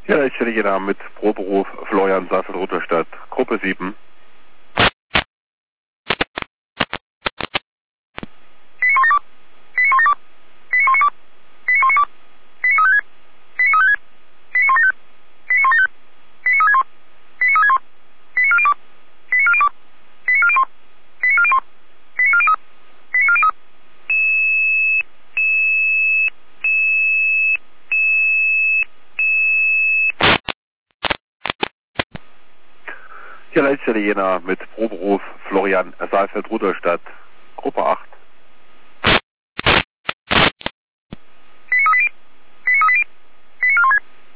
Ja, ich stelle Ihren Namen mit Proberuf Florian Saalfeld-Rudolstadt, Gruppe 7. Ja, Leitstelle Jena mit Proberuf Florian Saalfeld-Rudolstadt, Gruppe 8.